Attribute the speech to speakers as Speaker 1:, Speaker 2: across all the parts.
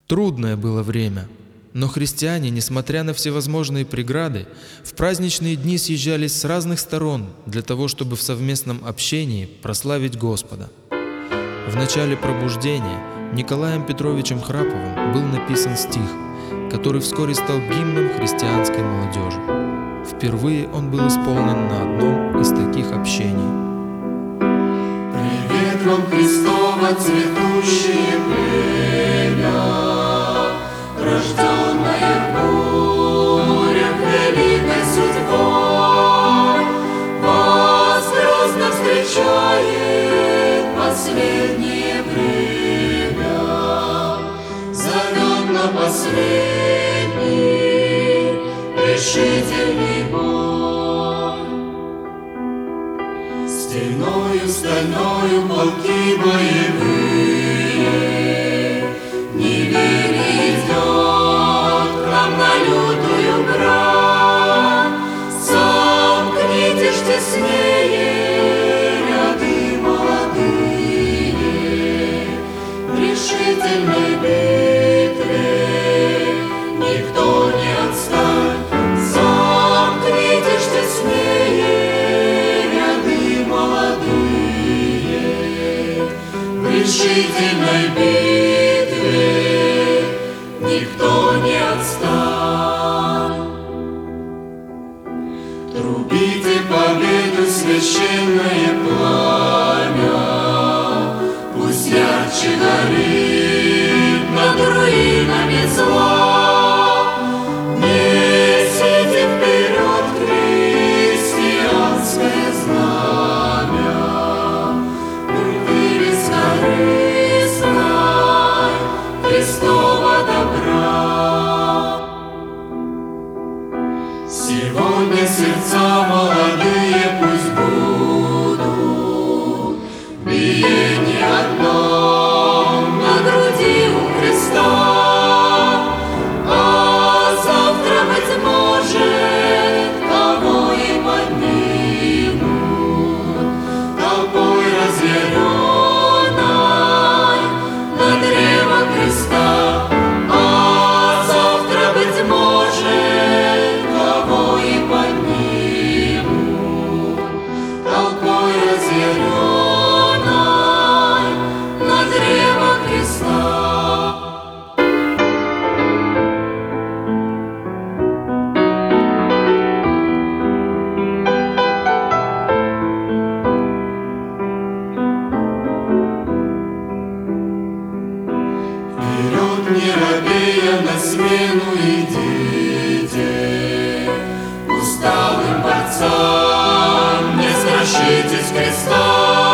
Speaker 1: Трудное было время, но христиане, несмотря на всевозможные преграды, в праздничные дни съезжались с разных сторон для того, чтобы в совместном общении прославить Господа. В начале пробуждения Николаем Петровичем Храповым был написан стих, который вскоре стал гимном христианской молодежи. Впервые он был исполнен на одном из таких общений.
Speaker 2: Привет вам, Христово цветущее племя, рожденное в бурях великой судьбой, вас грозно встречает последнее время, зовет на последний решительный бой. Стеною стальною полки боевые, неверие идет к нам на лютую брань. Сомкнитесь теснее ряды молодые, в решительной битве никто не отстань. Сомкнитесь теснее ряды молодые, в решительной битве никто не отстань. Трубите победу священное пламя, пусть ярче горит над руинами зла. Несите вперед христианское знамя, вывеска рыцарь Христова добра. Сегодня сердца молодые пусть будут в биении одном на груди у Христа, а завтра, быть может, кого и поднимут толпой разъяренной на древо креста. А завтра, быть может, кого и поднимут толпой разъяренной на древо креста. Вперед, не робея, на смену идите, усталым борцам не страшитесь креста.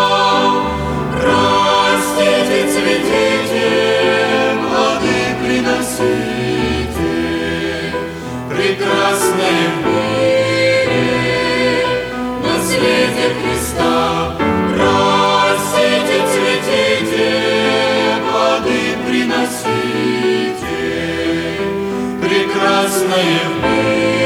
Speaker 2: Растите, цветите, плоды приносите, прекрасное в мире наследие Христа. Растите, цветите, плоды приносите, прекрасное в мире